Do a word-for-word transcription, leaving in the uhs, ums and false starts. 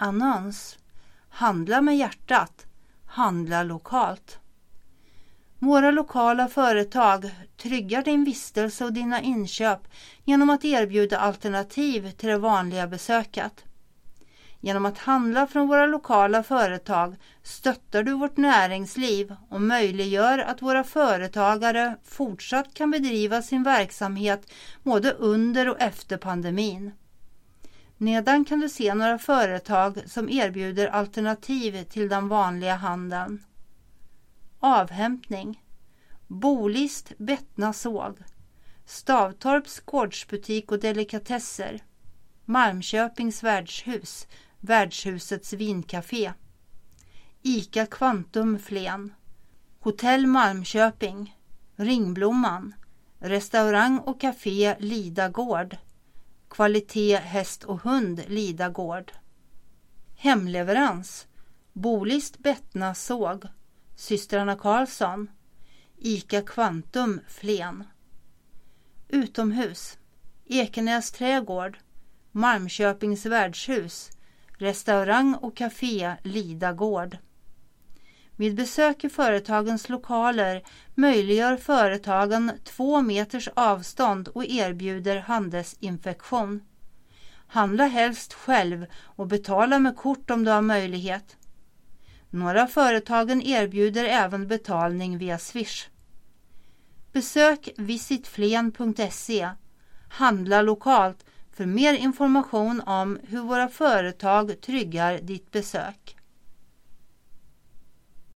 Annons. Handla med hjärtat. Handla lokalt. Våra lokala företag tryggar din vistelse och dina inköp genom att erbjuda alternativ till det vanliga besöket. Genom att handla från våra lokala företag stöttar du vårt näringsliv och möjliggör att våra företagare fortsatt kan bedriva sin verksamhet både under och efter pandemin. Nedan kan du se några företag som erbjuder alternativ till den vanliga handeln. Avhämtning. Bolist Bettna såg. Stavtorps gårdsbutik och delikatesser. Malmköpings värdshus. Värdshusets vincafé. Ica Quantum Flen. Hotell Malmköping. Ringblomman. Restaurang och café Lida gård. Kvalitet häst och hund Lida gård. Hemleverans. Bolist Bettna såg. Systrarna Karlsson. Ica Quantum Flen. Utomhus. Ekenäs trädgård. Malmköpings värdshus. Restaurang och café Lida gård. Vid besök i företagens lokaler möjliggör företagen två meters avstånd och erbjuder handdesinfektion. Handla helst själv och betala med kort om du har möjlighet. Några företagen erbjuder även betalning via Swish. Besök visitflen punkt se. Handla lokalt för mer information om hur våra företag tryggar ditt besök.